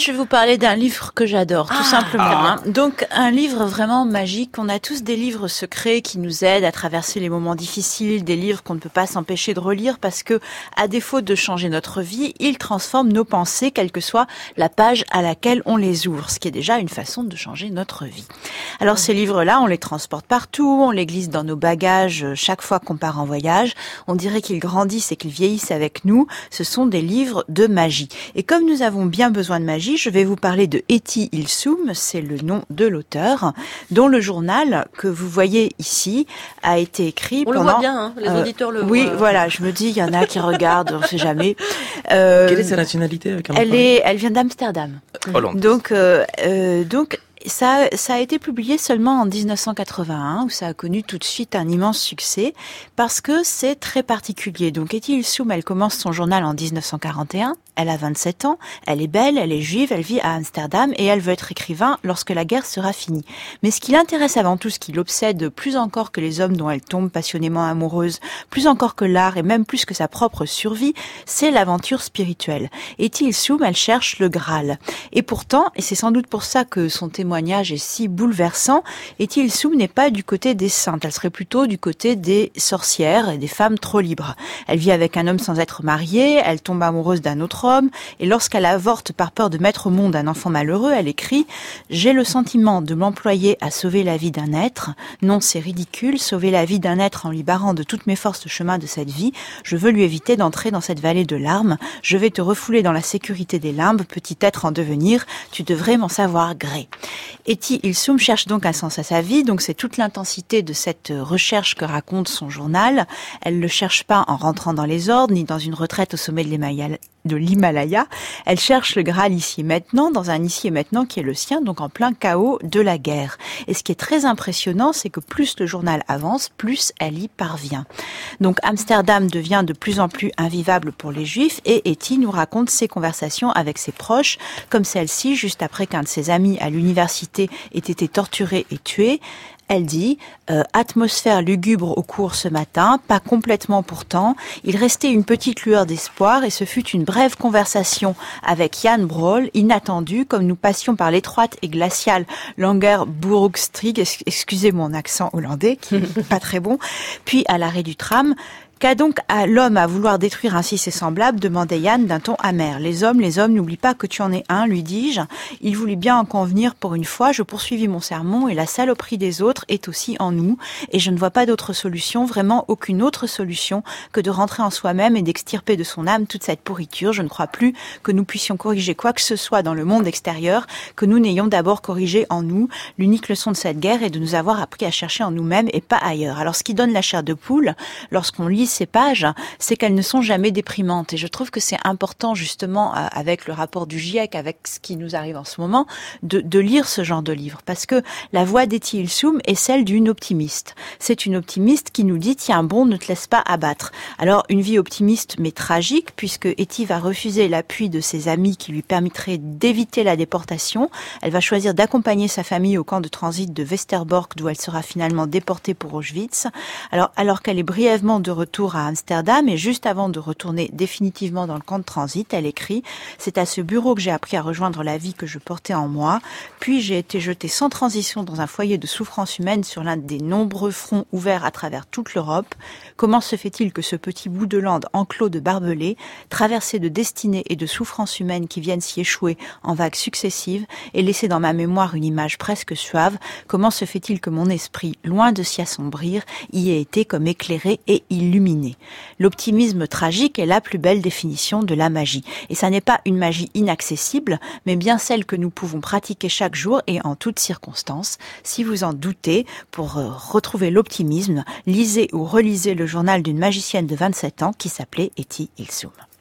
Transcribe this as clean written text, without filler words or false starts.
je vais vous parler d'un livre que j'adore, tout simplement. Donc, un livre vraiment magique. On a tous des livres secrets qui nous aident à traverser les moments difficiles, des livres qu'on ne peut pas s'empêcher de relire parce que, à défaut de changer notre vie, ils transforment nos pensées, quelle que soit la page à laquelle on les ouvre, ce qui est déjà une façon de changer notre vie. Alors, ces livres-là, on les transporte partout, on les glisse dans nos bagages chaque fois qu'on part en voyage. On dirait qu'ils grandissent et qu'ils vieillissent avec nous. Ce sont des livres de magie. Et comme nous avons bien besoin de magie, je vais vous parler de Etty Hillesum, c'est le nom de l'auteur, dont le journal que vous voyez ici a été écrit pendant... On le voit bien, hein, les auditeurs le voient. Oui, voilà, je me dis, il y en a qui regardent, on ne sait jamais. Quelle est sa nationalité? Elle vient d'Amsterdam. Hollande. Donc, ça a été publié seulement en 1981, où ça a connu tout de suite un immense succès, parce que c'est très particulier. Donc, Etty Hillesum, elle commence son journal en 1941, elle a 27 ans, elle est belle, elle est juive, elle vit à Amsterdam, et elle veut être écrivain lorsque la guerre sera finie. Mais ce qui l'intéresse avant tout, ce qui l'obsède plus encore que les hommes dont elle tombe passionnément amoureuse, plus encore que l'art, et même plus que sa propre survie, c'est l'aventure spirituelle. Etty Hillesum, elle cherche le Graal. Et pourtant, et c'est sans doute pour ça que son témoignage est si bouleversant, Etty Hillesum n'est pas du côté des saintes, elle serait plutôt du côté des sorcières et des femmes trop libres. Elle vit avec un homme sans être mariée, elle tombe amoureuse d'un autre homme, et lorsqu'elle avorte par peur de mettre au monde un enfant malheureux, elle écrit « J'ai le sentiment de m'employer à sauver la vie d'un être. Non, c'est ridicule, sauver la vie d'un être en lui barrant de toutes mes forces le chemin de cette vie. Je veux lui éviter d'entrer dans cette vallée de larmes. Je vais te refouler dans la sécurité des limbes, petit être en devenir. Tu devrais m'en savoir gré. » Etty Hillesum cherche donc un sens à sa vie, donc c'est toute l'intensité de cette recherche que raconte son journal. Elle ne le cherche pas en rentrant dans les ordres, ni dans une retraite au sommet de l'Himalaya. Elle cherche le Graal ici et maintenant, dans un ici et maintenant qui est le sien, donc en plein chaos de la guerre. Et ce qui est très impressionnant, c'est que plus le journal avance, plus elle y parvient. Donc Amsterdam devient de plus en plus invivable pour les Juifs, et Etty nous raconte ses conversations avec ses proches, comme celle-ci, juste après qu'un de ses amis à l'université ait été torturé et tué. Elle dit atmosphère lugubre au cours ce matin, pas complètement pourtant. Il restait une petite lueur d'espoir et ce fut une brève conversation avec Jan Brohl, inattendue, comme nous passions par l'étroite et glaciale Langerbrugstreek, excusez mon accent hollandais qui est pas très bon, puis à l'arrêt du tram. Qu'a donc l'homme à vouloir détruire ainsi ses semblables, demandait Yann d'un ton amer. Les hommes, n'oublie pas que tu en es un, lui dis-je. Il voulut bien en convenir pour une fois, je poursuivis mon sermon, et la saloperie des autres est aussi en nous, et je ne vois pas d'autre solution, vraiment aucune autre solution, que de rentrer en soi-même et d'extirper de son âme toute cette pourriture. Je ne crois plus que nous puissions corriger quoi que ce soit dans le monde extérieur, que nous n'ayons d'abord corrigé en nous. L'unique leçon de cette guerre est de nous avoir appris à chercher en nous-mêmes et pas ailleurs. Alors ce qui donne la chair de poule, lorsqu'on lit ces pages, c'est qu'elles ne sont jamais déprimantes. Et je trouve que c'est important, justement, avec le rapport du GIEC, avec ce qui nous arrive en ce moment, de lire ce genre de livre. Parce que la voix d'Etty Hillesum est celle d'une optimiste. C'est une optimiste qui nous dit, tiens bon, ne te laisse pas abattre. Alors, une vie optimiste mais tragique, puisque Etty va refuser l'appui de ses amis qui lui permettrait d'éviter la déportation. Elle va choisir d'accompagner sa famille au camp de transit de Westerbork, d'où elle sera finalement déportée pour Auschwitz. Alors qu'elle est brièvement de retour à Amsterdam, et juste avant de retourner définitivement dans le camp de transit, elle écrit « C'est à ce bureau que j'ai appris à rejoindre la vie que je portais en moi, puis j'ai été jetée sans transition dans un foyer de souffrance humaine sur l'un des nombreux fronts ouverts à travers toute l'Europe. Comment se fait-il que ce petit bout de lande enclos de barbelés, traversé de destinées et de souffrances humaines qui viennent s'y échouer en vagues successives, et laisser dans ma mémoire une image presque suave, comment se fait-il que mon esprit, loin de s'y assombrir, y ait été comme éclairé et illuminé ?» L'optimisme tragique est la plus belle définition de la magie. Et ça n'est pas une magie inaccessible, mais bien celle que nous pouvons pratiquer chaque jour et en toutes circonstances. Si vous en doutez, pour retrouver l'optimisme, lisez ou relisez le journal d'une magicienne de 27 ans qui s'appelait Etty Hillesum.